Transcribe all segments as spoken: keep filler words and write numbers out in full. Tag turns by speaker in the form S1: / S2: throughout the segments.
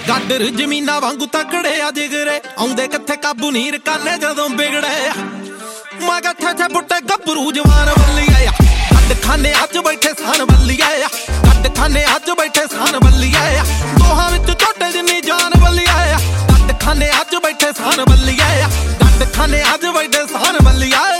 S1: गाडर जमीना वांगू तकड़े आ जिगरे आउंदे किथे काबू नी रकाने जदों बिगड़े मैं कट्ठे थे बुट्टे गभरू जवान बल्ली आया गड्ड खाने अज बैठे सान बल्ली आया गड्ड खाने अज बैठे सान बल्ली आया दोहां विच झोटे जिन्नी जान बल्ली आया गड्ड खाने अज बैठे सान बल्ली आया गड्ड खाने अज बैठे सान बल्ली आया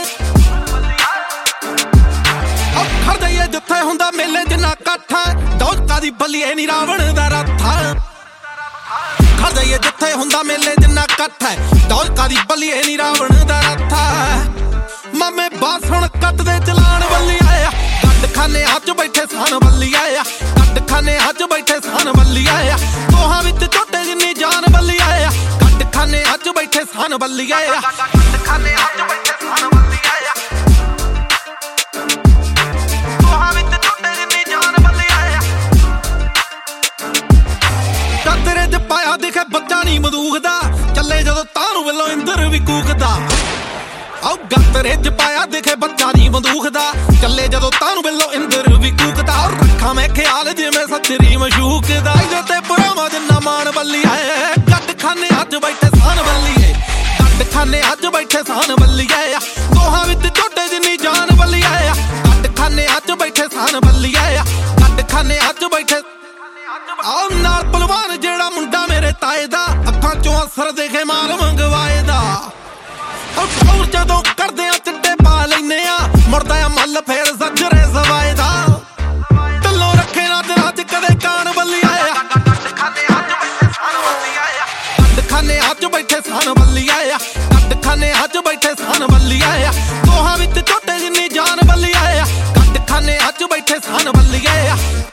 S1: खड़ जाइए जिथे हुंदा मेले जिन्ना कट्ठा दौलता दी बल्लीए नी रावण दा रथा खड़ जाइए जिथे हुंदा मेले जिन्ना कट्ठा दौलता दी बल्लीए नी रावण दा रथा मामे बासण कट दे चलान बल्ली आया गड्ड खाने अज बैठे सान बल्ली आया गड्ड खाने अज बैठे सान बल्ली आया दोहां विच झोटे जिन्नी जान बल्ली आया गड्ड खाने अज बैठे सान बल्ली आया गड्ड खाने अज बैठे सान बल्ली आया दोहां विच झोटे जिन्नी जान बल्ली आया तेरे च पाया दिखे बच्चा नी मदूख दा चले जदों तारू वेलों इंदर भी कूकदा गत्तरे च पाया दिखे बच्चा नी बंदूक दा चले जदों तानू वेलों इंदर भी कूकदा और रखा मैं ख्याल जिवें सतरी मशूक दा ते भरावां जिन्ना मान बल्ली है गड्ड खाने अज बैठे सान बल्ली है गड्ड खाने अज बैठे सान बल्ली है दोहां विच झोटे जिन्नी जान बल्ली है गड्ड खाने अज बैठे सान बल्ली है गड्ड खाने अज बैठे आओ नाल पलवान जेड़ा मुंडा मेरे ताए दा अखां चों असर देखे मार मंगवाए दा और जदों करदे आ चिट्टे पा लैने आ मुड़दा आ मल फेर सजरे सवाए दा ढिल्लों रखे ना दिलां च कदे कान बल्ली आया गड्ड खाने अज बैठे सान बल्ली आया गड्ड खाने अज बैठे सान बल्ली आया गड्ड खाने अज बैठे सान बल्ली आया दोहां विच झोटे जिन्नी जान बल्ली आया गड्ड खाने अज बैठे सान बल्ली आया